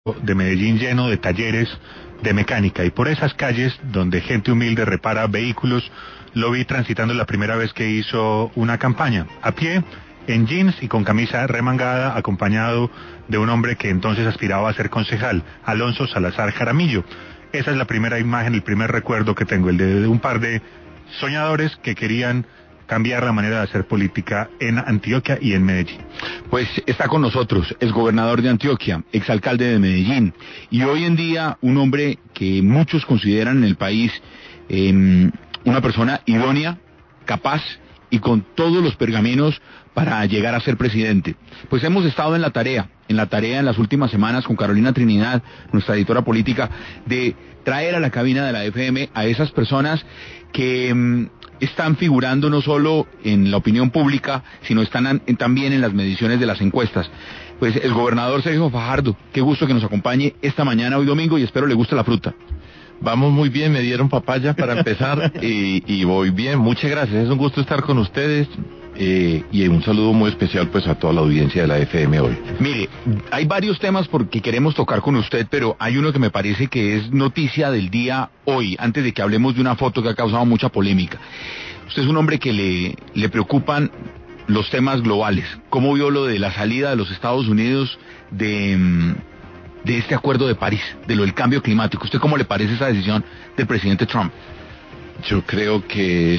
de Medellín lleno de talleres de mecánica, y por esas calles donde gente humilde repara vehículos, lo vi transitando la primera vez que hizo una campaña, a pie, en jeans y con camisa remangada, acompañado de un hombre que entonces aspiraba a ser concejal, Alonso Salazar Jaramillo. Esa es la primera imagen, el primer recuerdo que tengo, el de un par de soñadores que querían cambiar la manera de hacer política en Antioquia y en Medellín. Pues está con nosotros, es gobernador de Antioquia, exalcalde de Medellín, y hoy en día un hombre que muchos consideran en el país una persona idónea, capaz y con todos los pergaminos para llegar a ser presidente. Pues hemos estado en la tarea en las últimas semanas con Carolina Trinidad, nuestra editora política, de traer a la cabina de la FM a esas personas que están figurando no solo en la opinión pública, sino están también en las mediciones de las encuestas. Pues el gobernador Sergio Fajardo, qué gusto que nos acompañe esta mañana, hoy domingo, y espero le guste la fruta. Vamos muy bien, me dieron papaya para empezar y voy bien, muchas gracias, es un gusto estar con ustedes y un saludo muy especial pues a toda la audiencia de la FM hoy. Mire, hay varios temas porque queremos tocar con usted, pero hay uno que me parece que es noticia del día hoy, antes de que hablemos de una foto que ha causado mucha polémica. Usted es un hombre que le preocupan los temas globales. ¿Cómo vio lo de la salida de los Estados Unidos de este acuerdo de París, de lo del cambio climático? ¿Usted cómo le parece esa decisión del presidente Trump? Yo creo que es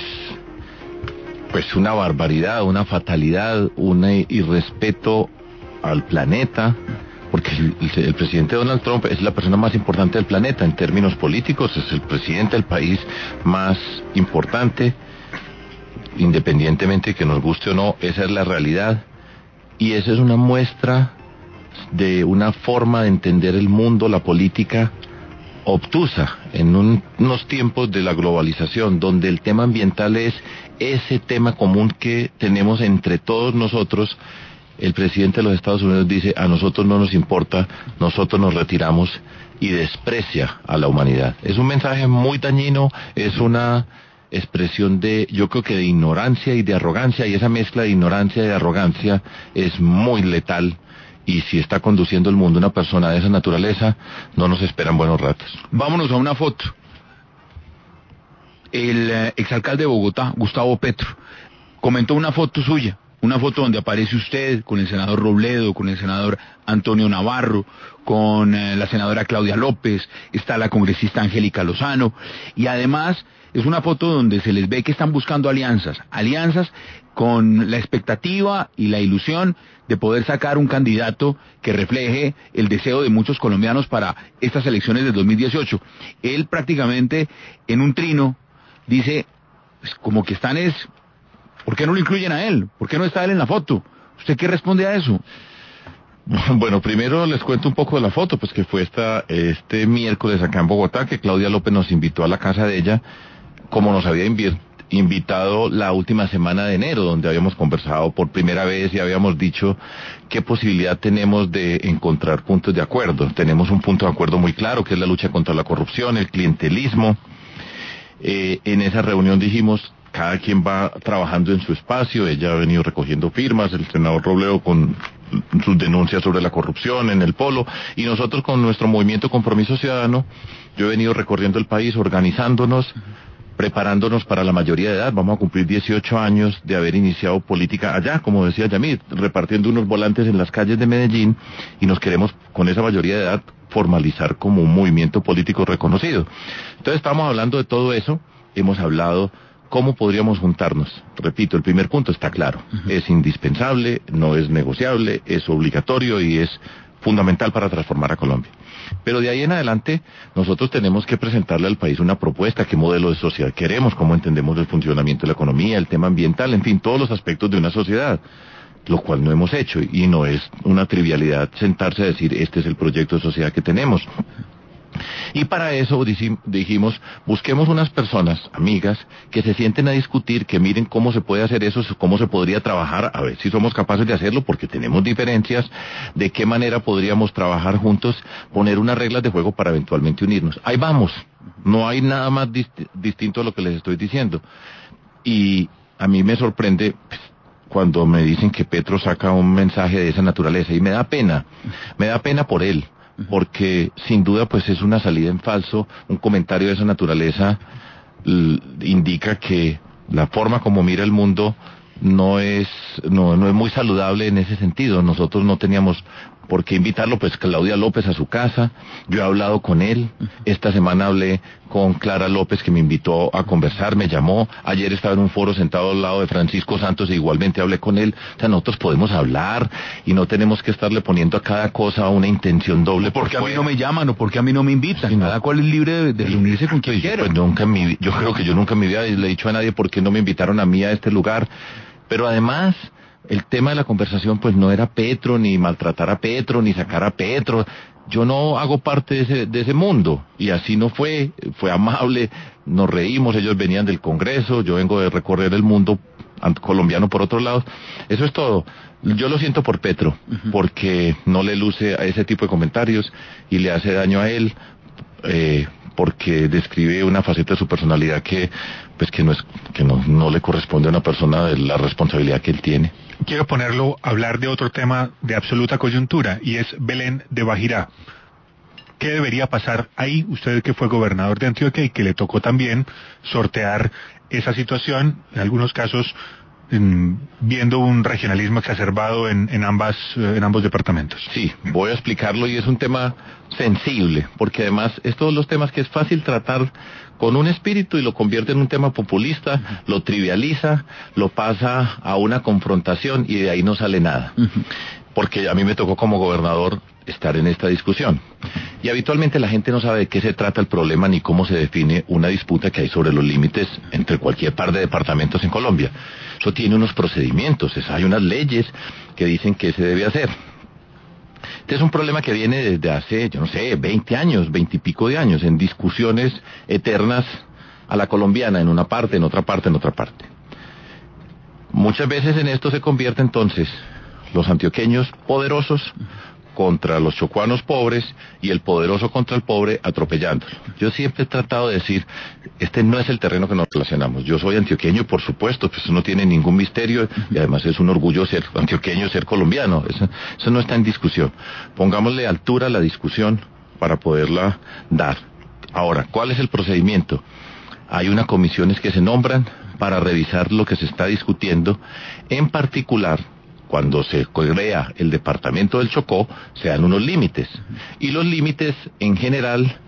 pues una barbaridad, una fatalidad, un irrespeto al planeta, porque el presidente Donald Trump es la persona más importante del planeta en términos políticos, es el presidente del país más importante, independientemente de que nos guste o no, esa es la realidad, y esa es una muestra de una forma de entender el mundo, la política obtusa, en unos tiempos de la globalización, donde el tema ambiental es ese tema común que tenemos entre todos nosotros. El presidente de los Estados Unidos dice, a nosotros no nos importa, nosotros nos retiramos, y desprecia a la humanidad. Es un mensaje muy dañino, es una expresión yo creo que de ignorancia y de arrogancia, y esa mezcla de ignorancia y de arrogancia es muy letal. Y si está conduciendo el mundo una persona de esa naturaleza, no nos esperan buenos ratos. Vámonos a una foto. El exalcalde de Bogotá, Gustavo Petro, comentó una foto suya, una foto donde aparece usted con el senador Robledo, con el senador Antonio Navarro, con la senadora Claudia López, está la congresista Angélica Lozano, y además es una foto donde se les ve que están buscando alianzas con la expectativa y la ilusión de poder sacar un candidato que refleje el deseo de muchos colombianos para estas elecciones del 2018. Él prácticamente en un trino dice, pues, como que ¿por qué no lo incluyen a él? ¿Por qué no está él en la foto? ¿Usted qué responde a eso? Bueno, primero les cuento un poco de la foto, pues que fue este miércoles acá en Bogotá, que Claudia López nos invitó a la casa de ella, como nos había invitado la última semana de enero, donde habíamos conversado por primera vez y habíamos dicho qué posibilidad tenemos de encontrar puntos de acuerdo. Tenemos un punto de acuerdo muy claro, que es la lucha contra la corrupción, el clientelismo. En esa reunión dijimos, cada quien va trabajando en su espacio, ella ha venido recogiendo firmas, el senador Robledo con sus denuncias sobre la corrupción en el Polo, y nosotros con nuestro movimiento Compromiso Ciudadano. Yo he venido recorriendo el país, organizándonos, preparándonos para la mayoría de edad. Vamos a cumplir 18 años de haber iniciado política allá, como decía Yamid, repartiendo unos volantes en las calles de Medellín, y nos queremos con esa mayoría de edad formalizar como un movimiento político reconocido. Entonces estamos hablando de todo eso, hemos hablado cómo podríamos juntarnos. Repito, el primer punto está claro, es indispensable, no es negociable, es obligatorio y es fundamental para transformar a Colombia. Pero de ahí en adelante nosotros tenemos que presentarle al país una propuesta, qué modelo de sociedad queremos, cómo entendemos el funcionamiento de la economía, el tema ambiental, en fin, todos los aspectos de una sociedad, lo cual no hemos hecho, y no es una trivialidad sentarse a decir este es el proyecto de sociedad que tenemos. Y para eso dijimos, busquemos unas personas, amigas, que se sienten a discutir, que miren cómo se puede hacer eso, cómo se podría trabajar, a ver si somos capaces de hacerlo, porque tenemos diferencias, de qué manera podríamos trabajar juntos, poner unas reglas de juego para eventualmente unirnos. Ahí vamos, no hay nada más distinto a lo que les estoy diciendo. Y a mí me sorprende cuando me dicen que Petro saca un mensaje de esa naturaleza, y me da pena por él, porque sin duda pues es una salida en falso. Un comentario de esa naturaleza indica que la forma como mira el mundo no es muy saludable en ese sentido. Nosotros no teníamos por qué invitarlo, pues Claudia López a su casa, yo he hablado con él, esta semana hablé con Clara López que me invitó a conversar, me llamó, ayer estaba en un foro sentado al lado de Francisco Santos e igualmente hablé con él. O sea, nosotros podemos hablar y no tenemos que estarle poniendo a cada cosa una intención doble. Porque a mí no me llaman o porque a mí no me invitan, sí, cada cual es libre de reunirse con quien quiera. Pues yo creo que yo nunca en mi vida le he dicho a nadie por qué no me invitaron a mí a este lugar, pero además el tema de la conversación pues no era Petro, ni maltratar a Petro, ni sacar a Petro. Yo no hago parte de ese mundo, y así no fue amable, nos reímos, ellos venían del Congreso, yo vengo de recorrer el mundo colombiano por otro lado. Eso es todo. Yo lo siento por Petro, porque no le luce a ese tipo de comentarios y le hace daño a él, porque describe una faceta de su personalidad que no le corresponde a una persona de la responsabilidad que él tiene. Quiero ponerlo a hablar de otro tema de absoluta coyuntura, y es Belén de Bajirá. ¿Qué debería pasar ahí? Usted que fue gobernador de Antioquia y que le tocó también sortear esa situación, en algunos casos viendo un regionalismo exacerbado en ambos departamentos. Sí, voy a explicarlo, y es un tema sensible, porque además es todos los temas que es fácil tratar con un espíritu y lo convierte en un tema populista, lo trivializa, lo pasa a una confrontación y de ahí no sale nada. Porque a mí me tocó como gobernador estar en esta discusión. Y habitualmente la gente no sabe de qué se trata el problema ni cómo se define una disputa que hay sobre los límites entre cualquier par de departamentos en Colombia. Eso tiene unos procedimientos, hay unas leyes que dicen qué se debe hacer. Este es un problema que viene desde hace, 20 años, 20 y pico de años, en discusiones eternas a la colombiana, en una parte, en otra parte, en otra parte. Muchas veces en esto se convierte entonces los antioqueños poderosos contra los chocuanos pobres y el poderoso contra el pobre atropellándolo. Yo siempre he tratado de decir, este no es el terreno que nos relacionamos. Yo soy antioqueño, por supuesto, pues eso no tiene ningún misterio, y además es un orgullo ser antioqueño, ser colombiano. Eso no está en discusión. Pongámosle altura a la discusión para poderla dar. Ahora, ¿cuál es el procedimiento? Hay unas comisiones que se nombran para revisar lo que se está discutiendo, en particular cuando se crea el departamento del Chocó, se dan unos límites. Y los límites, en general,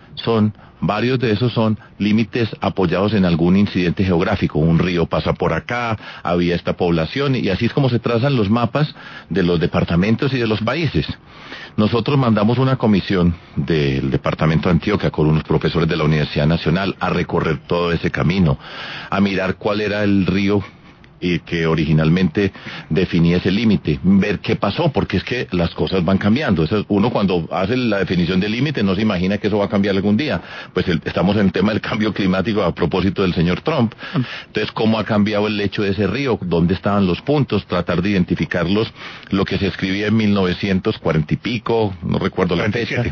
varios de esos son límites apoyados en algún incidente geográfico. Un río pasa por acá, había esta población, y así es como se trazan los mapas de los departamentos y de los países. Nosotros mandamos una comisión del departamento de Antioquia con unos profesores de la Universidad Nacional a recorrer todo ese camino, a mirar cuál era el río y que originalmente definía ese límite, ver qué pasó, porque es que las cosas van cambiando. Uno cuando hace la definición del límite no se imagina que eso va a cambiar algún día. Pues estamos en el tema del cambio climático a propósito del señor Trump. Entonces, ¿cómo ha cambiado el lecho de ese río? ¿Dónde estaban los puntos? Tratar de identificarlos. Lo que se escribía en 1940 y pico, no recuerdo la fecha,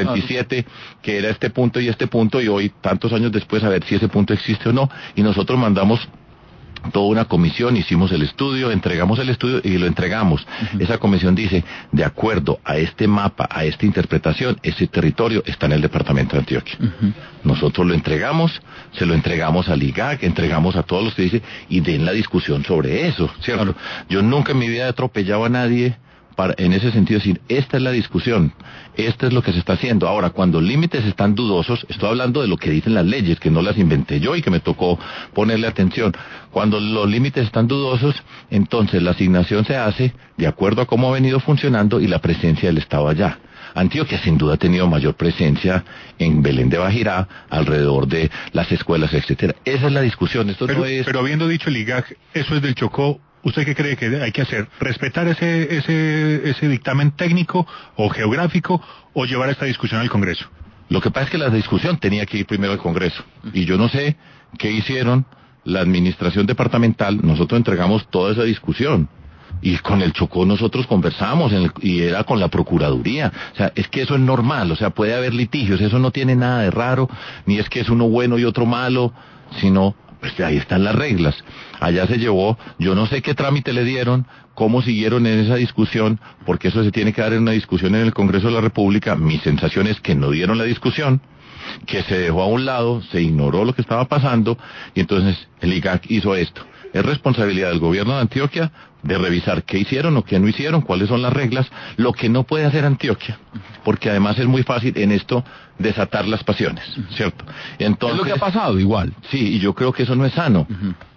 47, que era este punto, y hoy, tantos años después, a ver si ese punto existe o no. Y nosotros mandamos toda una comisión, hicimos el estudio, entregamos el estudio y lo entregamos. Esa comisión dice, de acuerdo a este mapa, a esta interpretación, ese territorio está en el departamento de Antioquia. Nosotros lo entregamos, se lo entregamos al IGAC, entregamos a todos los que dicen, y den la discusión sobre eso, ¿cierto? Yo nunca en mi vida he atropellado a nadie en ese sentido, decir, esta es la discusión, esto es lo que se está haciendo. Ahora, cuando límites están dudosos, estoy hablando de lo que dicen las leyes, que no las inventé yo y que me tocó ponerle atención. Cuando los límites están dudosos, entonces la asignación se hace de acuerdo a cómo ha venido funcionando y la presencia del Estado allá. Antioquia sin duda ha tenido mayor presencia en Belén de Bajirá, alrededor de las escuelas, etcétera. Esa es la discusión. Pero habiendo dicho el IGAC, eso es del Chocó. ¿Usted qué cree que hay que hacer? ¿Respetar ese dictamen técnico o geográfico o llevar esta discusión al Congreso? Lo que pasa es que la discusión tenía que ir primero al Congreso. Y yo no sé qué hicieron la administración departamental. Nosotros entregamos toda esa discusión. Y con el Chocó nosotros conversamos, y era con la Procuraduría. O sea, es que eso es normal, o sea, puede haber litigios, eso no tiene nada de raro, ni es que es uno bueno y otro malo, sino Pues ahí están las reglas. Allá se llevó, yo no sé qué trámite le dieron, cómo siguieron en esa discusión, porque eso se tiene que dar en una discusión en el Congreso de la República. Mi sensación es que no dieron la discusión, que se dejó a un lado, se ignoró lo que estaba pasando, y entonces el IGAC hizo esto. Es responsabilidad del gobierno de Antioquia de revisar qué hicieron o qué no hicieron, cuáles son las reglas, lo que no puede hacer Antioquia, porque además es muy fácil en esto desatar las pasiones, ¿cierto? Entonces, es lo que ha pasado igual. Sí, y yo creo que eso no es sano.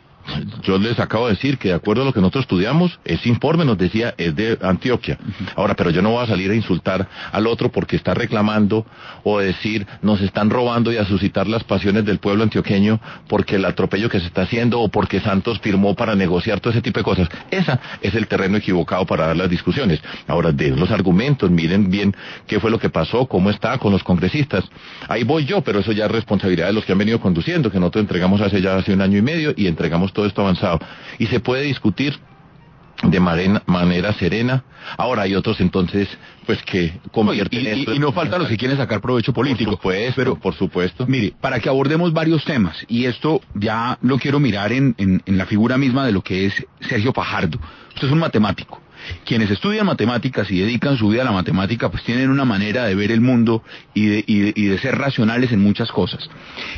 Yo les acabo de decir que de acuerdo a lo que nosotros estudiamos, ese informe nos decía es de Antioquia. Ahora, pero yo no voy a salir a insultar al otro porque está reclamando o decir nos están robando y a suscitar las pasiones del pueblo antioqueño porque el atropello que se está haciendo o porque Santos firmó para negociar todo ese tipo de cosas. Ese es el terreno equivocado para dar las discusiones. Ahora, den los argumentos, miren bien qué fue lo que pasó, cómo está con los congresistas. Ahí voy yo, pero eso ya es responsabilidad de los que han venido conduciendo, que nosotros entregamos hace un año y medio y entregamos todo esto avanzado. Y se puede discutir de manera serena. Ahora hay otros entonces pues que convierten esto y no faltan los que quieren sacar provecho político. Por supuesto. Mire, para que abordemos varios temas, y esto ya lo quiero mirar en la figura misma de lo que es Sergio Fajardo. Usted es un matemático. Quienes estudian matemáticas y dedican su vida a la matemática pues tienen una manera de ver el mundo y de ser racionales en muchas cosas.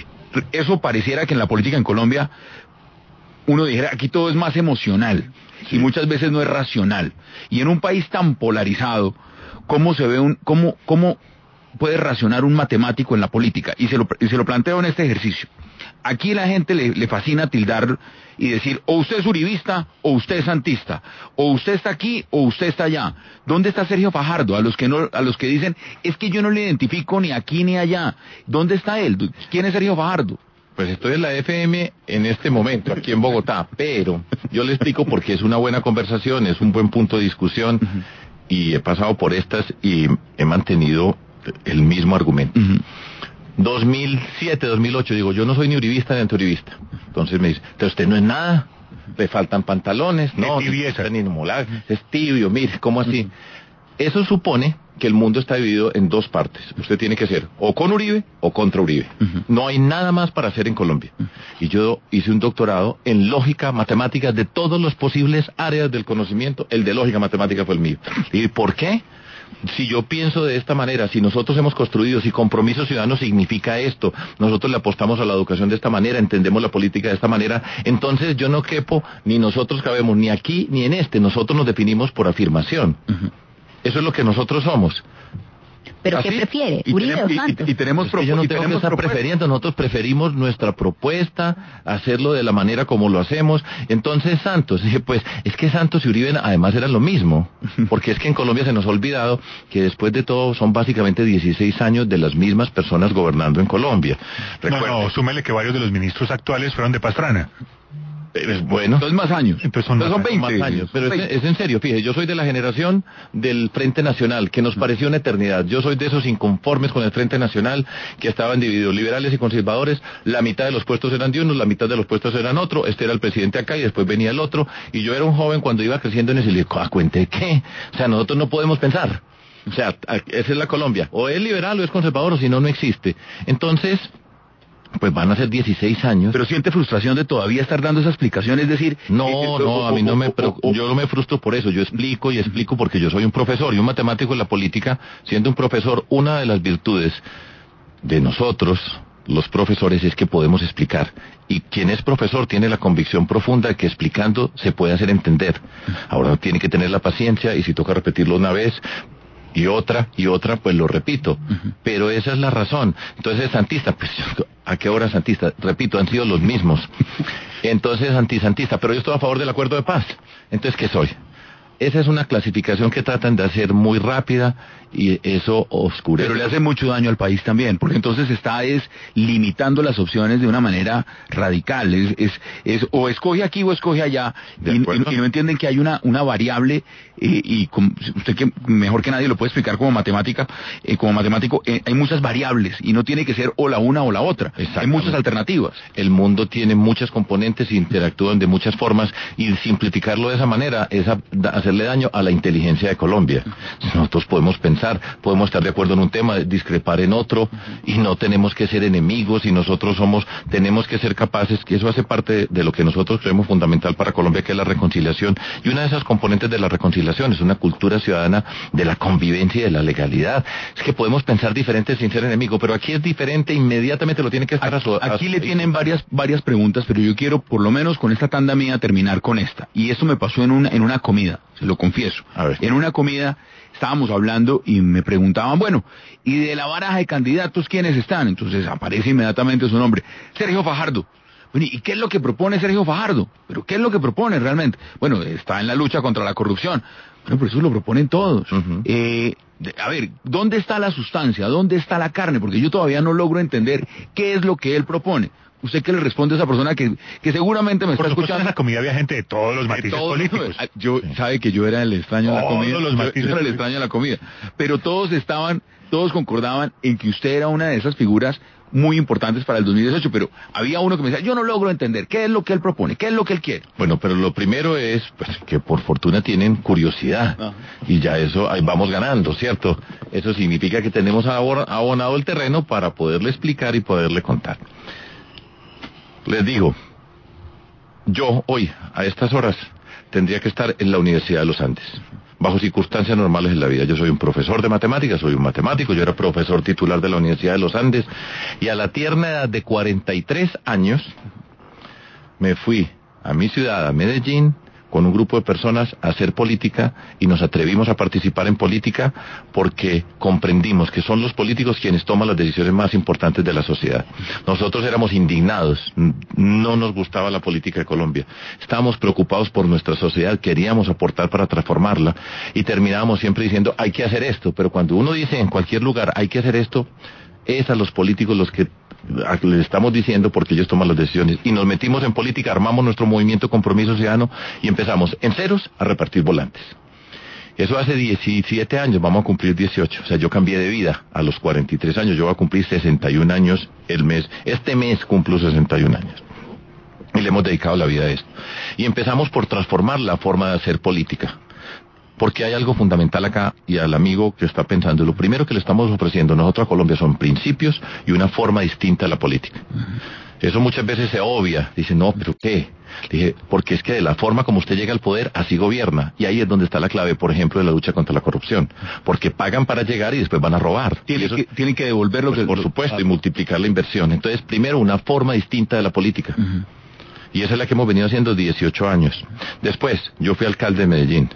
Eso pareciera que en la política en Colombia uno dijera, aquí todo es más emocional, sí, y muchas veces no es racional. Y en un país tan polarizado, ¿cómo se ve cómo puede racionar un matemático en la política? Y se lo planteo en este ejercicio. Aquí la gente le fascina tildar y decir, o usted es uribista, o usted es santista, o usted está aquí, o usted está allá. ¿Dónde está Sergio Fajardo? A los que dicen, es que yo no le identifico ni aquí ni allá. ¿Dónde está él? ¿Quién es Sergio Fajardo? Pues estoy en la FM en este momento, aquí en Bogotá, pero yo le explico porque es una buena conversación, es un buen punto de discusión, y he pasado por estas y he mantenido el mismo argumento. 2007, 2008, digo, yo no soy ni uribista ni antiuribista. Entonces me dice, ¿pero usted no es nada? ¿Le faltan pantalones? No, es tibio, mire, ¿cómo así? Eso supone que el mundo está dividido en dos partes. Usted tiene que ser o con Uribe o contra Uribe. No hay nada más para hacer en Colombia. Y yo hice un doctorado en lógica matemática de todos los posibles áreas del conocimiento. El de lógica matemática fue el mío. ¿Y por qué? Si yo pienso de esta manera, si nosotros hemos construido, si compromiso ciudadano significa esto, nosotros le apostamos a la educación de esta manera, entendemos la política de esta manera, entonces yo no quepo, ni nosotros cabemos ni aquí ni en este, nosotros nos definimos por afirmación. Eso es lo que nosotros somos. ¿Pero qué prefiere? ¿Uribe o Santos? Y tenemos yo no tengo que estar prefiriendo, nosotros preferimos nuestra propuesta, hacerlo de la manera como lo hacemos. Entonces Santos, pues es que Santos y Uribe además eran lo mismo, porque es que en Colombia se nos ha olvidado que después de todo son básicamente 16 años de las mismas personas gobernando en Colombia. No, súmele que varios de los ministros actuales fueron de Pastrana. Bueno, entonces más años. Entonces son 20 más años. Pero es en serio, fíjese, yo soy de la generación del Frente Nacional, que nos pareció una eternidad. Yo soy de esos inconformes con el Frente Nacional, que estaban divididos, liberales y conservadores. La mitad de los puestos eran de unos, la mitad de los puestos eran otro. Este era el presidente acá y después venía el otro. Y yo era un joven cuando iba creciendo en ese, y le digo, ¿cuente qué? O sea, nosotros no podemos pensar. O sea, esa es la Colombia. O es liberal o es conservador, o si no, no existe. Entonces, pues van a ser 16 años. Pero siente frustración de todavía estar dando esa explicación, es decir... No, a mí no me... yo no me frustro por eso, yo explico y explico porque yo soy un profesor y un matemático en la política, siendo un profesor, una de las virtudes de nosotros, los profesores, es que podemos explicar. Y quien es profesor tiene la convicción profunda de que explicando se puede hacer entender. Ahora tiene que tener la paciencia y si toca repetirlo una vez... y otra, pues lo repito. Pero esa es la razón. Entonces, santista, pues, ¿a qué hora santista? Repito, han sido los mismos. Entonces, antisantista, pero yo estoy a favor del acuerdo de paz. Entonces, ¿qué soy? Esa es una clasificación que tratan de hacer muy rápida y eso oscurece. Pero le hace mucho daño al país también, porque entonces está limitando las opciones de una manera radical. Es o escoge aquí o escoge allá y no entienden que hay una variable y usted que mejor que nadie lo puede explicar como matemático, hay muchas variables y no tiene que ser o la una o la otra. Hay muchas alternativas. El mundo tiene muchas componentes e interactúan de muchas formas y simplificarlo de esa manera es hacer hacerle daño a la inteligencia de Colombia. Nosotros podemos pensar, podemos estar de acuerdo en un tema, discrepar en otro, y no tenemos que ser enemigos, y nosotros tenemos que ser capaces, que eso hace parte de lo que nosotros creemos fundamental para Colombia, que es la reconciliación, y una de esas componentes de la reconciliación es una cultura ciudadana de la convivencia y de la legalidad. Es que podemos pensar diferente sin ser enemigo, pero aquí es diferente, inmediatamente lo tiene que estar Aquí le tienen varias preguntas, pero yo quiero, por lo menos con esta tanda mía, terminar con esta. Y esto me pasó en una comida, se lo confieso. A ver. En una comida estábamos hablando y me preguntaban, bueno, ¿y de la baraja de candidatos quiénes están? Entonces aparece inmediatamente su nombre, Sergio Fajardo. Bueno, ¿y qué es lo que propone Sergio Fajardo? ¿Pero qué es lo que propone realmente? Bueno, está en la lucha contra la corrupción. Bueno, pero eso lo proponen todos. Uh-huh. A ver, ¿dónde está la sustancia? ¿Dónde está la carne? Porque yo todavía no logro entender qué es lo que él propone. ¿Usted qué le responde a esa persona que seguramente me está escuchando? En la comida había gente de todos los matices políticos. Sabe que yo era el extraño de la comida. Yo era el extraño de la comida. Pero todos concordaban en que usted era una de esas figuras muy importantes para el 2018, pero había uno que me decía, yo no logro entender, ¿qué es lo que él propone? ¿Qué es lo que él quiere? Bueno, pero lo primero es pues, que por fortuna tienen curiosidad, y ya eso, ahí vamos ganando, ¿cierto? Eso significa que tenemos abonado el terreno para poderle explicar y poderle contar. Les digo, yo hoy, a estas horas, tendría que estar en la Universidad de los Andes, bajo circunstancias normales en la vida. Yo soy un profesor de matemáticas, soy un matemático, yo era profesor titular de la Universidad de los Andes, y a la tierna edad de 43 años, me fui a mi ciudad, a Medellín, con un grupo de personas a hacer política, y nos atrevimos a participar en política porque comprendimos que son los políticos quienes toman las decisiones más importantes de la sociedad. Nosotros éramos indignados, no nos gustaba la política de Colombia, estábamos preocupados por nuestra sociedad, queríamos aportar para transformarla, y terminábamos siempre diciendo hay que hacer esto, pero cuando uno dice en cualquier lugar hay que hacer esto, es a los políticos los que les estamos diciendo porque ellos toman las decisiones, y nos metimos en política, armamos nuestro movimiento Compromiso Ciudadano y empezamos en ceros a repartir volantes. Eso hace 17 años, vamos a cumplir 18, o sea, yo cambié de vida a los 43 años, yo voy a cumplir 61 años este mes cumplo 61 años. Y le hemos dedicado la vida a esto. Y empezamos por transformar la forma de hacer política. Porque hay algo fundamental acá, y al amigo que está pensando, lo primero que le estamos ofreciendo nosotros a Colombia son principios y una forma distinta de la política. Eso muchas veces se obvia, dice, no, pero ¿qué? Dije, porque es que de la forma como usted llega al poder, así gobierna, y ahí es donde está la clave, por ejemplo, de la lucha contra la corrupción, porque pagan para llegar y después van a robar. Tienen que devolver lo pues, que... por supuesto, y multiplicar la inversión. Entonces, primero, una forma distinta de la política. Uh-huh. Y esa es la que hemos venido haciendo 18 años. Después, yo fui alcalde de Medellín.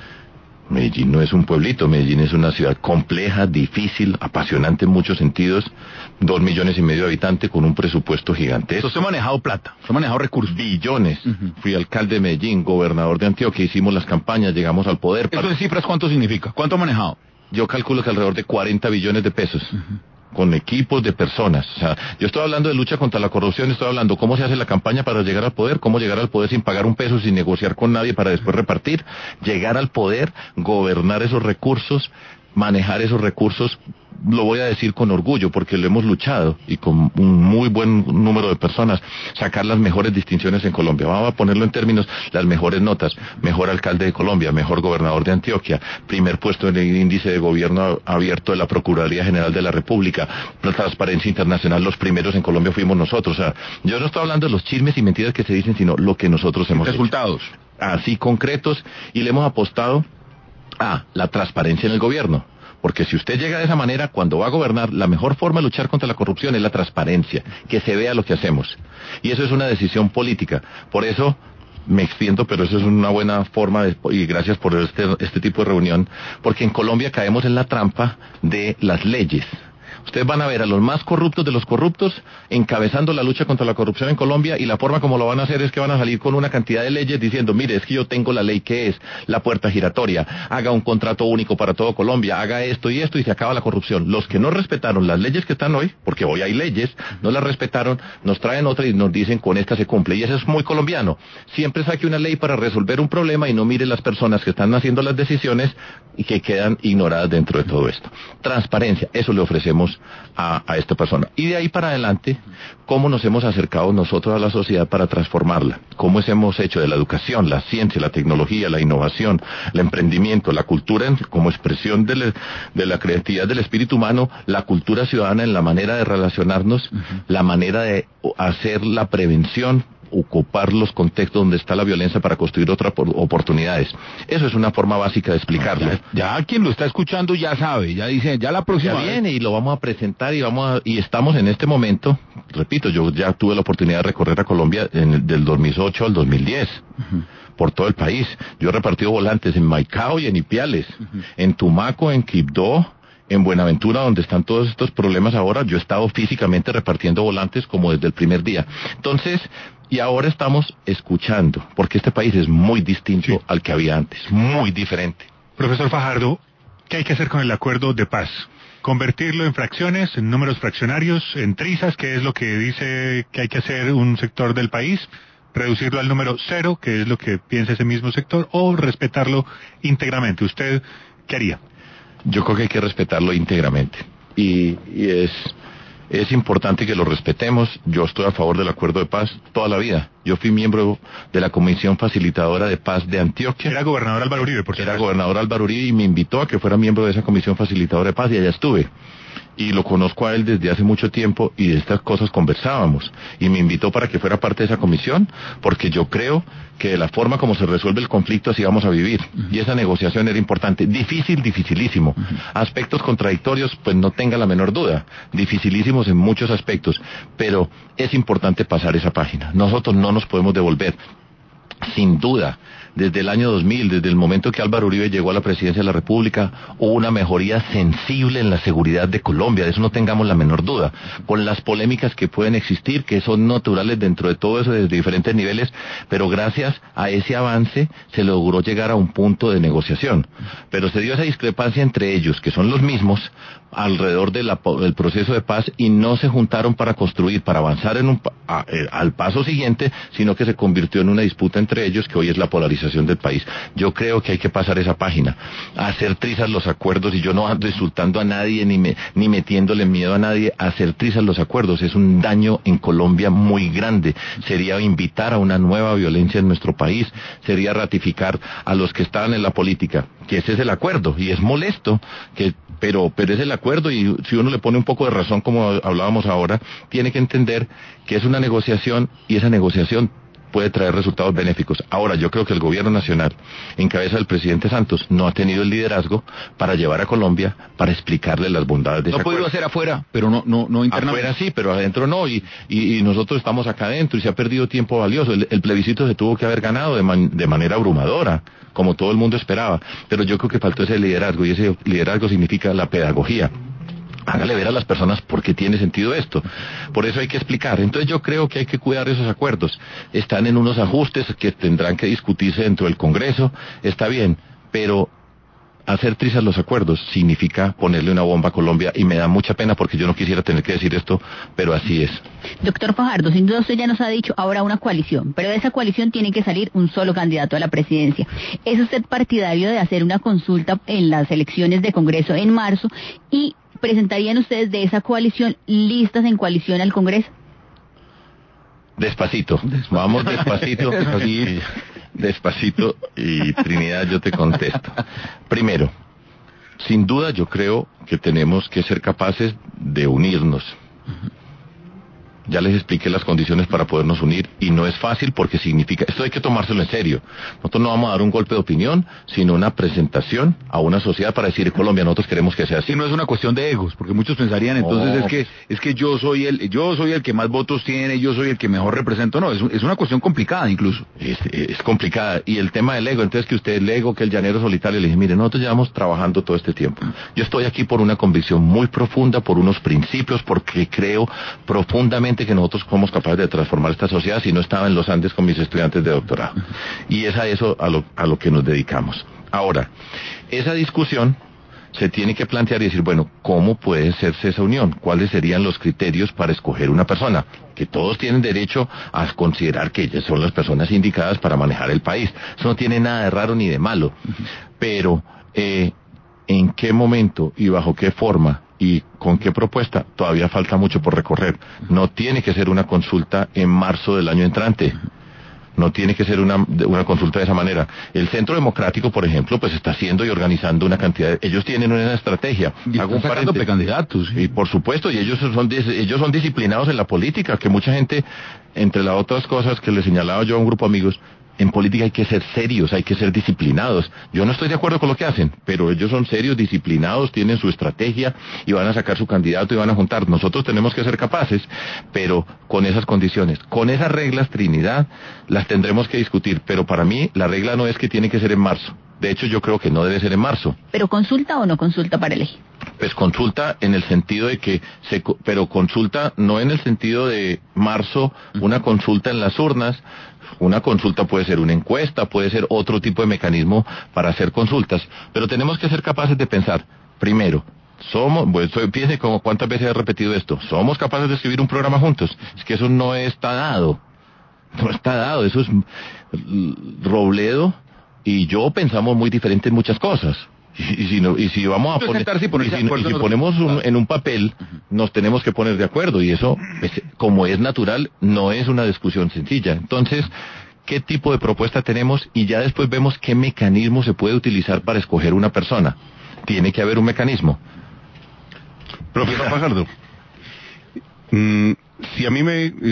Medellín no es un pueblito, Medellín es una ciudad compleja, difícil, apasionante en muchos sentidos, 2,5 millones de habitantes con un presupuesto gigantesco. Usted ha manejado plata, usted ha manejado recursos. Billones. Fui alcalde de Medellín, gobernador de Antioquia, hicimos las campañas, llegamos al poder. ¿Eso en cifras cuánto significa? ¿Cuánto ha manejado? Yo calculo que alrededor de 40 billones de pesos. Con equipos de personas. O sea, yo estoy hablando de lucha contra la corrupción, estoy hablando cómo se hace la campaña para llegar al poder, cómo llegar al poder sin pagar un peso, sin negociar con nadie para después repartir, llegar al poder, gobernar esos recursos, manejar esos recursos, lo voy a decir con orgullo porque lo hemos luchado, y con un muy buen número de personas, sacar las mejores distinciones en Colombia. Vamos a ponerlo en términos, las mejores notas: mejor alcalde de Colombia, mejor gobernador de Antioquia, primer puesto en el índice de gobierno abierto de la Procuraduría General de la República, la Transparencia Internacional, los primeros en Colombia fuimos nosotros. O sea, yo no estoy hablando de los chismes y mentiras que se dicen, sino lo que nosotros hemos resultados hecho. Así concretos, y le hemos apostado a la transparencia en el gobierno. Porque si usted llega de esa manera, cuando va a gobernar, la mejor forma de luchar contra la corrupción es la transparencia, que se vea lo que hacemos. Y eso es una decisión política. Por eso me extiendo, pero eso es una buena forma, y gracias por este tipo de reunión, porque en Colombia caemos en la trampa de las leyes. Ustedes van a ver a los más corruptos de los corruptos encabezando la lucha contra la corrupción en Colombia, y la forma como lo van a hacer es que van a salir con una cantidad de leyes diciendo, mire, es que yo tengo la ley que es la puerta giratoria, haga un contrato único para todo Colombia, haga esto y esto, y se acaba la corrupción. Los que no respetaron las leyes que están hoy, porque hoy hay leyes, no las respetaron, nos traen otra y nos dicen con esta se cumple, y eso es muy colombiano. Siempre saque una ley para resolver un problema y no mire las personas que están haciendo las decisiones y que quedan ignoradas dentro de todo esto. Transparencia, eso le ofrecemos tenemos a esta persona. Y de ahí para adelante, cómo nos hemos acercado nosotros a la sociedad para transformarla, cómo hemos hecho de la educación, la ciencia, la tecnología, la innovación, el emprendimiento, la cultura como expresión de la creatividad del espíritu humano, la cultura ciudadana en la manera de relacionarnos, la manera de hacer la prevención, ocupar los contextos donde está la violencia para construir otras oportunidades. Eso es una forma básica de explicarlo. Ya quien lo está escuchando ya sabe, ya dice, ya la próxima ya viene y lo vamos a presentar y estamos en este momento, repito, yo ya tuve la oportunidad de recorrer a Colombia del 2008 al 2010. Por todo el país. Yo he repartido volantes en Maicao y en Ipiales, en Tumaco, en Quibdó, en Buenaventura, donde están todos estos problemas ahora. Yo he estado físicamente repartiendo volantes como desde el primer día. Entonces, y ahora estamos escuchando, porque este país es muy distinto al que había antes, muy diferente. Profesor Fajardo, ¿qué hay que hacer con el acuerdo de paz? Convertirlo en fracciones, en números fraccionarios, en trizas, que es lo que dice que hay que hacer un sector del país, reducirlo al número 0, que es lo que piensa ese mismo sector, o respetarlo íntegramente. ¿Usted qué haría? Yo creo que hay que respetarlo íntegramente. Y es importante que lo respetemos. Yo estoy a favor del acuerdo de paz toda la vida. Yo fui miembro de la Comisión Facilitadora de Paz de Antioquia. Era gobernador Álvaro Uribe, por cierto. Era gobernador Álvaro Uribe y me invitó a que fuera miembro de esa Comisión Facilitadora de Paz y allá estuve. Y lo conozco a él desde hace mucho tiempo y de estas cosas conversábamos. Y me invitó para que fuera parte de esa comisión, porque yo creo que de la forma como se resuelve el conflicto así vamos a vivir. Y esa negociación era importante. Difícil, dificilísimo. Aspectos contradictorios, pues no tenga la menor duda. Dificilísimos en muchos aspectos. Pero es importante pasar esa página. Nosotros no nos podemos devolver. Sin duda, desde el año 2000, desde el momento que Álvaro Uribe llegó a la presidencia de la República, hubo una mejoría sensible en la seguridad de Colombia, de eso no tengamos la menor duda, con las polémicas que pueden existir, que son naturales dentro de todo eso, desde diferentes niveles, pero gracias a ese avance se logró llegar a un punto de negociación. Pero se dio esa discrepancia entre ellos, que son los mismos, alrededor del proceso de paz, y no se juntaron para construir, para avanzar al paso siguiente, sino que se convirtió en una disputa entre ellos, que hoy es la polarización del país. Yo creo que hay que pasar esa página, hacer trizas los acuerdos, y yo no ando insultando a nadie, ni metiéndole miedo a nadie. Hacer trizas los acuerdos es un daño en Colombia muy grande. Sería invitar a una nueva violencia en nuestro país, sería ratificar a los que estaban en la política, que ese es el acuerdo, y es molesto, pero es el acuerdo, y si uno le pone un poco de razón, como hablábamos ahora, tiene que entender que es una negociación, y esa negociación puede traer resultados benéficos. Ahora, yo creo que el gobierno nacional, en cabeza del presidente Santos, no ha tenido el liderazgo para llevar a Colombia, para explicarle las bondades de ese acuerdo. No ha podido hacer afuera, pero no internamente. Afuera sí, pero adentro no, y nosotros estamos acá adentro, y se ha perdido tiempo valioso. El plebiscito se tuvo que haber ganado de manera abrumadora, como todo el mundo esperaba, pero yo creo que faltó ese liderazgo, y ese liderazgo significa la pedagogía. Hágale ver a las personas por qué tiene sentido esto. Por eso hay que explicar. Entonces yo creo que hay que cuidar esos acuerdos. Están en unos ajustes que tendrán que discutirse dentro del Congreso. Está bien, pero hacer trizas los acuerdos significa ponerle una bomba a Colombia, y me da mucha pena porque yo no quisiera tener que decir esto, pero así es. Doctor Fajardo, sin duda usted ya nos ha dicho ahora una coalición, pero de esa coalición tiene que salir un solo candidato a la presidencia. ¿Es usted partidario de hacer una consulta en las elecciones de Congreso en marzo, y presentarían ustedes de esa coalición listas en coalición al Congreso? Despacito. Vamos despacito. Despacito, y Trinidad, yo te contesto. Primero, sin duda yo creo que tenemos que ser capaces de unirnos. Ya les expliqué las condiciones para podernos unir, y no es fácil porque significa, esto hay que tomárselo en serio. Nosotros no vamos a dar un golpe de opinión, sino una presentación a una sociedad para decir: Colombia, nosotros queremos que sea así. Y no es una cuestión de egos, porque muchos pensarían entonces es que yo soy el que más votos tiene, yo soy el que mejor represento. No, es una cuestión complicada incluso. Es complicada, y el tema del ego, entonces que usted el ego, que el llanero solitario, le dije: mire, nosotros llevamos trabajando todo este tiempo. Yo estoy aquí por una convicción muy profunda, por unos principios, porque creo profundamente que nosotros somos capaces de transformar esta sociedad. Si no, estaba en los Andes con mis estudiantes de doctorado, y es a eso a lo que nos dedicamos. Ahora, esa discusión se tiene que plantear y decir: bueno, ¿cómo puede hacerse esa unión? ¿Cuáles serían los criterios para escoger una persona? Que todos tienen derecho a considerar que ellas son las personas indicadas para manejar el país. Eso no tiene nada de raro ni de malo, pero ¿en qué momento y bajo qué forma ¿Y con qué propuesta? Todavía falta mucho por recorrer. No tiene que ser una consulta en marzo del año entrante. No tiene que ser una consulta de esa manera. El Centro Democrático, por ejemplo, pues está haciendo y organizando una cantidad de... Ellos tienen una estrategia. Y están sacando precandidatos. Sí. Y por supuesto, y ellos son disciplinados en la política, que mucha gente, entre las otras cosas que le señalaba yo a un grupo de amigos, en política hay que ser serios, hay que ser disciplinados. Yo no estoy de acuerdo con lo que hacen, pero ellos son serios, disciplinados, tienen su estrategia y van a sacar su candidato y van a juntar. Nosotros tenemos que ser capaces, pero con esas condiciones, con esas reglas, Trinidad, las tendremos que discutir. Pero para mí la regla no es que tiene que ser en marzo. De hecho, yo creo que no debe ser en marzo. ¿Pero consulta o no consulta para elegir? Pues consulta en el sentido de que, pero consulta no en el sentido de marzo, una consulta en las urnas. Una consulta puede ser una encuesta, puede ser otro tipo de mecanismo para hacer consultas, pero tenemos que ser capaces de pensar, primero, piense como cuántas veces he repetido esto, somos capaces de escribir un programa juntos, es que eso no está dado, eso es Robledo y yo pensamos muy diferente en muchas cosas. Y si vamos a poner, si ponemos en un papel, nos tenemos que poner de acuerdo, y eso, como es natural, no es una discusión sencilla. Entonces, ¿qué tipo de propuesta tenemos? Y ya después vemos qué mecanismo se puede utilizar para escoger una persona. Tiene que haber un mecanismo. Profesor Fajardo, si a mí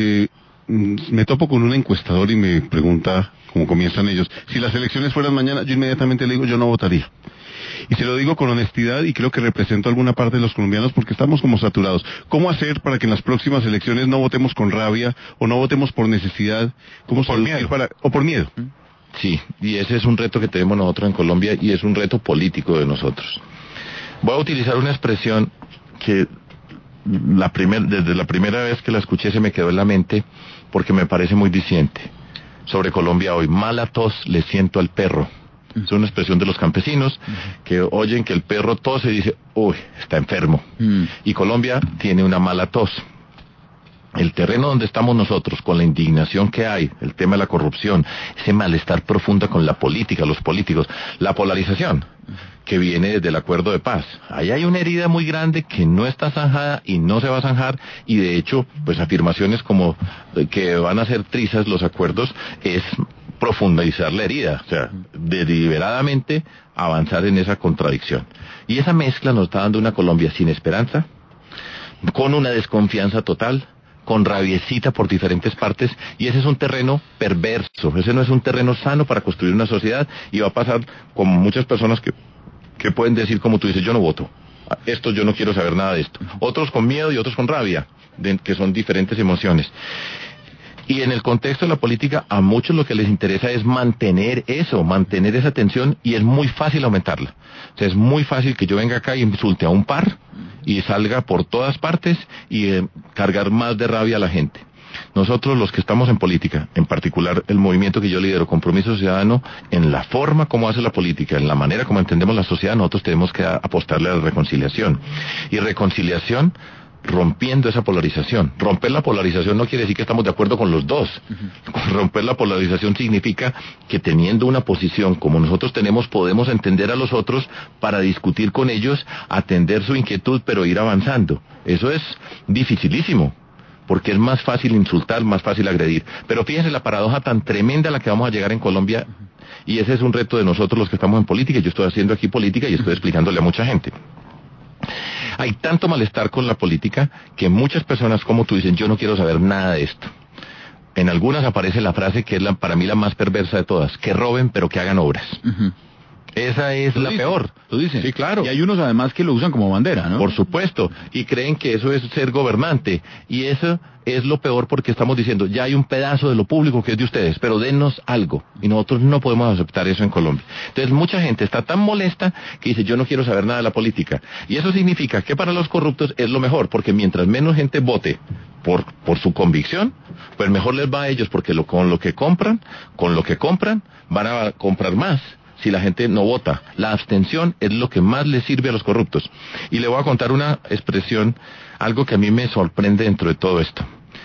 me topo con un encuestador y me pregunta, como comienzan ellos, si las elecciones fueran mañana, yo inmediatamente le digo, yo no votaría. Y se lo digo con honestidad, y creo que represento a alguna parte de los colombianos porque estamos como saturados. ¿Cómo hacer para que en las próximas elecciones no votemos con rabia o no votemos por necesidad? ¿Cómo por miedo? O por miedo. Sí, y ese es un reto que tenemos nosotros en Colombia, y es un reto político de nosotros. Voy a utilizar una expresión que desde la primera vez que la escuché se me quedó en la mente porque me parece muy diciente. Sobre Colombia hoy, mala tos le siento al perro. Es una expresión de los campesinos que oyen que el perro tose y dice, uy, está enfermo. Y Colombia tiene una mala tos. El terreno donde estamos nosotros, con la indignación que hay, el tema de la corrupción, ese malestar profundo con la política, los políticos, la polarización que viene desde el acuerdo de paz. Ahí hay una herida muy grande que no está zanjada y no se va a zanjar, y de hecho, pues afirmaciones como que van a ser trizas los acuerdos es profundizar la herida, o sea, deliberadamente avanzar en esa contradicción. Y esa mezcla nos está dando una Colombia sin esperanza, con una desconfianza total, con rabiecita por diferentes partes, y ese es un terreno perverso, ese no es un terreno sano para construir una sociedad, y va a pasar como muchas personas que pueden decir, como tú dices, yo no voto, esto yo no quiero saber nada de esto, otros con miedo y otros con rabia, que son diferentes emociones. Y en el contexto de la política, a muchos lo que les interesa es mantener esa tensión, y es muy fácil aumentarla. O sea, es muy fácil que yo venga acá y insulte a un par y salga por todas partes y cargar más de rabia a la gente. Nosotros los que estamos en política, en particular el movimiento que yo lidero, Compromiso Ciudadano, en la forma como hace la política, en la manera como entendemos la sociedad, nosotros tenemos que apostarle a la reconciliación. Y reconciliación rompiendo esa polarización. Romper la polarización no quiere decir que estamos de acuerdo con los dos. Romper la polarización significa que teniendo una posición como nosotros tenemos, podemos entender a los otros para discutir con ellos, atender su inquietud, pero ir avanzando. Eso es dificilísimo, porque es más fácil insultar, más fácil agredir. Pero fíjense la paradoja tan tremenda a la que vamos a llegar en Colombia, y ese es un reto de nosotros los que estamos en política. Yo estoy haciendo aquí política y estoy explicándole a mucha gente. Hay tanto malestar con la política que muchas personas, como tú, dicen, yo no quiero saber nada de esto. En algunas aparece la frase que es para mí la más perversa de todas, que roben pero que hagan obras. Esa es la peor. Lo dicen. Sí, claro. Y hay unos además que lo usan como bandera, ¿no? Por supuesto. Y creen que eso es ser gobernante. Y eso es lo peor, porque estamos diciendo, ya hay un pedazo de lo público que es de ustedes, pero dennos algo. Y nosotros no podemos aceptar eso en Colombia. Entonces mucha gente está tan molesta que dice, yo no quiero saber nada de la política. Y eso significa que para los corruptos es lo mejor, porque mientras menos gente vote por su convicción, pues mejor les va a ellos, porque con lo que compran, van a comprar más. Si la gente no vota, la abstención es lo que más le sirve a los corruptos. Y le voy a contar una expresión, algo que a mí me sorprende dentro de todo esto.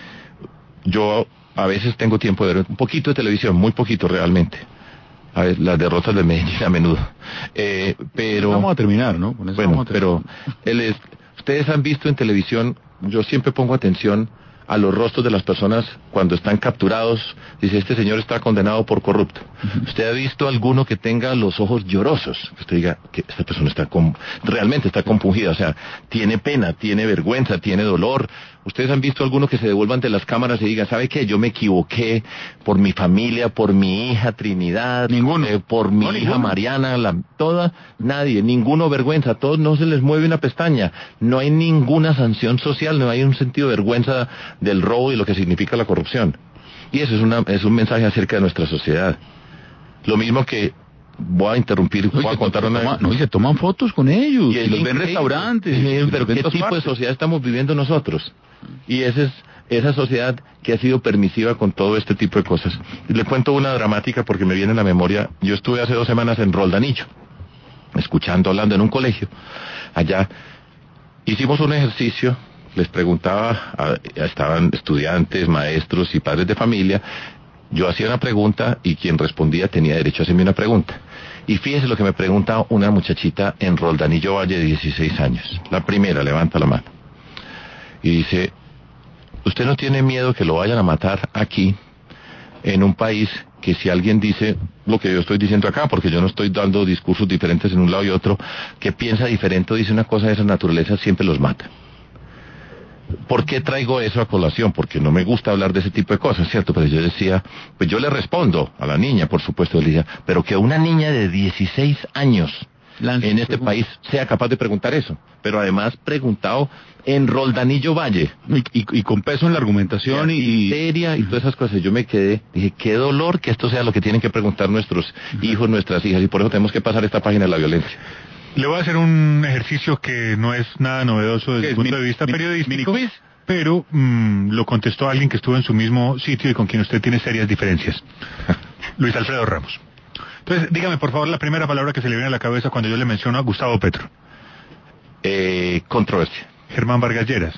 Yo a veces tengo tiempo de ver un poquito de televisión, muy poquito realmente. A ver, las derrotas de Medellín a menudo. Pero vamos a terminar, ¿no? Bueno, pero Ustedes han visto en televisión, yo siempre pongo atención a los rostros de las personas cuando están capturados. Dice, este señor está condenado por corrupto. ¿Usted ha visto alguno que tenga los ojos llorosos? Que usted diga que esta persona realmente está compungida, o sea, tiene pena, tiene vergüenza, tiene dolor. ¿Ustedes han visto alguno que se devuelva ante las cámaras y diga, ¿sabe qué? Yo me equivoqué por mi familia, por mi hija Trinidad, por mi hija Mariana, nadie, ninguno vergüenza, a todos no se les mueve una pestaña, no hay ninguna sanción social, no hay un sentido de vergüenza del robo y lo que significa la corrupción. Y eso es un mensaje acerca de nuestra sociedad. Lo mismo que voy a interrumpir, voy a contar una... No, y se toman fotos con ellos, y los ven en restaurantes. Pero ¿qué tipo de sociedad estamos viviendo nosotros? Y esa sociedad que ha sido permisiva con todo este tipo de cosas. Le cuento una dramática porque me viene a la memoria. Yo estuve hace 2 semanas en Roldanillo, hablando en un colegio. Allá hicimos un ejercicio, les preguntaba, estaban estudiantes, maestros y padres de familia. Yo hacía una pregunta y quien respondía tenía derecho a hacerme una pregunta. Y fíjese lo que me pregunta una muchachita en Roldanillo Valle de 16 años. La primera, levanta la mano. Y dice, ¿usted no tiene miedo que lo vayan a matar aquí, en un país que si alguien dice lo que yo estoy diciendo acá, porque yo no estoy dando discursos diferentes en un lado y otro, que piensa diferente o dice una cosa de esa naturaleza, siempre los mata? ¿Por qué traigo eso a colación? Porque no me gusta hablar de ese tipo de cosas, ¿cierto? Pero yo decía, pues yo le respondo a la niña, por supuesto, le decía, pero que una niña de 16 años en este país sea capaz de preguntar eso, pero además preguntado en Roldanillo Valle y con peso en la argumentación y seria y todas esas cosas. Yo me quedé, dije, qué dolor que esto sea lo que tienen que preguntar nuestros hijos, nuestras hijas, y por eso tenemos que pasar esta página de la violencia. Le voy a hacer un ejercicio que no es nada novedoso desde el punto de vista periodístico, ¿Mini quiz? pero lo contestó alguien que estuvo en su mismo sitio y con quien usted tiene serias diferencias. Luis Alfredo Ramos. Entonces, dígame por favor la primera palabra que se le viene a la cabeza cuando yo le menciono a Gustavo Petro. Controversia. Germán Vargas Lleras.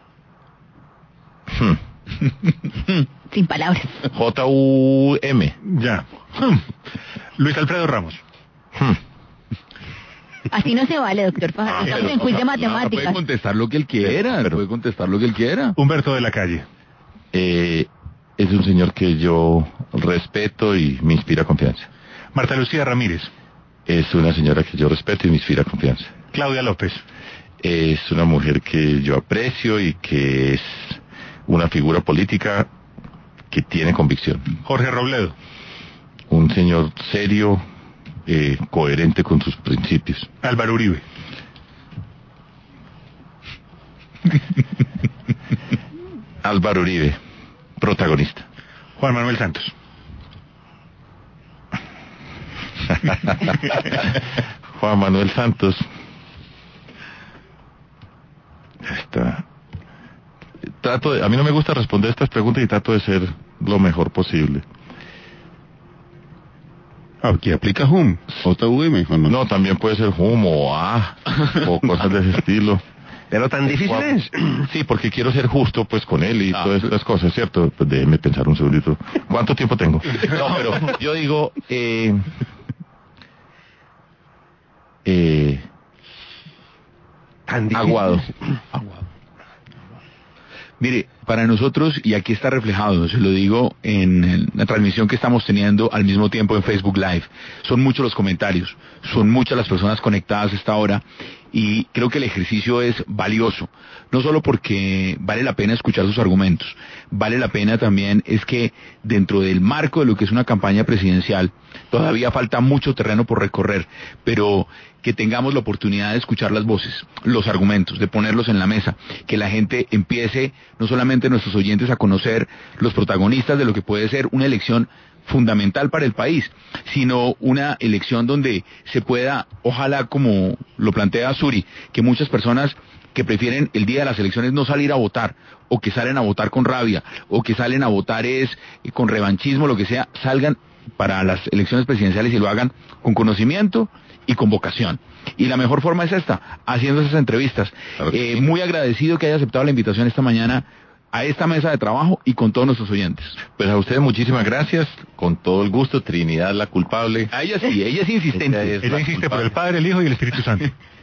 Sin palabras. J-U-M. Ya. Luis Alfredo Ramos. Así no se vale, doctor Fajardo. Estamos en quiz de matemáticas. Puede contestar lo que él quiera, puede contestar lo que él quiera. Humberto de la Calle. Es un señor que yo respeto y me inspira confianza. Marta Lucía Ramírez. Es una señora que yo respeto y me inspira confianza. Claudia López. Es una mujer que yo aprecio y que es una figura política que tiene convicción. Jorge Robledo. Un señor serio, coherente con sus principios. Álvaro Uribe. Álvaro Uribe, protagonista. Juan Manuel Santos. Juan Manuel Santos. A mí no me gusta responder estas preguntas y trato de ser lo mejor posible. Aquí aplica HUM, JVM. No, también puede ser HUM o A, o cosas de ese estilo. ¿Pero tan difícil es? Sí, porque quiero ser justo pues con él y todas estas cosas, ¿cierto? Pues déjeme pensar un segundito. ¿Cuánto tiempo tengo? No, pero yo digo... Aguado. Mire, para nosotros, y aquí está reflejado, se lo digo en la transmisión que estamos teniendo al mismo tiempo en Facebook Live, son muchos los comentarios, son muchas las personas conectadas a esta hora, y creo que el ejercicio es valioso, no solo porque vale la pena escuchar sus argumentos, vale la pena también es que dentro del marco de lo que es una campaña presidencial, todavía falta mucho terreno por recorrer, pero que tengamos la oportunidad de escuchar las voces, los argumentos, de ponerlos en la mesa, que la gente empiece, no solamente nuestros oyentes, a conocer los protagonistas de lo que puede ser una elección fundamental para el país, sino una elección donde se pueda, ojalá como lo plantea Suri, que muchas personas que prefieren el día de las elecciones no salir a votar, o que salen a votar con rabia, o que salen a votar con revanchismo, lo que sea, salgan para las elecciones presidenciales y lo hagan con conocimiento y con vocación. Y la mejor forma es esta, haciendo esas entrevistas. Claro que sí. Muy agradecido que haya aceptado la invitación esta mañana a esta mesa de trabajo y con todos nuestros oyentes. Pues a ustedes muchísimas gracias, con todo el gusto. Trinidad la culpable. A ella sí, ella es insistente. Ella es Ella insiste por el Padre, el Hijo y el Espíritu Santo.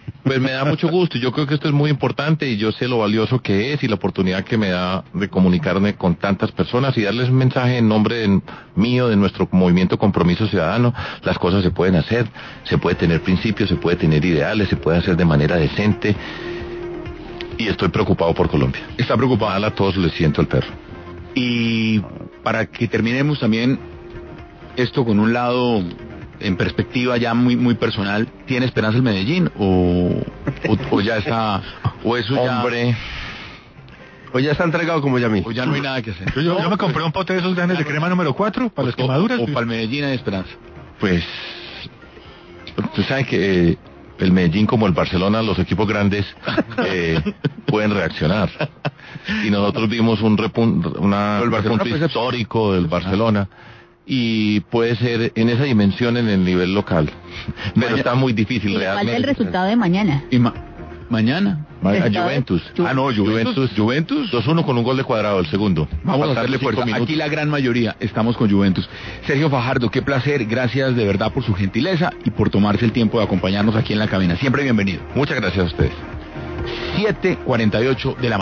Pues me da mucho gusto. Yo creo que esto es muy importante y yo sé lo valioso que es y la oportunidad que me da de comunicarme con tantas personas y darles un mensaje en nombre mío, de nuestro movimiento Compromiso Ciudadano. Las cosas se pueden hacer, se puede tener principios, se puede tener ideales, se puede hacer de manera decente. Y estoy preocupado por Colombia. Está preocupado. A todos les siento el perro. Y para que terminemos también esto con un lado en perspectiva ya muy personal, ¿tiene esperanza el Medellín o ya está, o eso ya, Hombre, o ya está entregado como ya a mí? o ya no hay nada que hacer? Yo me compré un pote de esos grandes de crema número 4 para las quemaduras. O para el Medellín hay esperanza. Pues, tú sabes que el Medellín como el Barcelona, los equipos grandes pueden reaccionar. Y nosotros vimos un repunte histórico del Barcelona. Y puede ser en esa dimensión en el nivel local. Pero está muy difícil realmente. Falta el resultado de mañana. Y mañana. A Juventus. Juventus. 2-1 con un gol de Cuadrado, el segundo. Vamos a hacerle fuerza. Aquí la gran mayoría estamos con Juventus. Sergio Fajardo, qué placer. Gracias de verdad por su gentileza y por tomarse el tiempo de acompañarnos aquí en la cabina. Siempre bienvenido. Muchas gracias a ustedes. 7:48 de la mañana.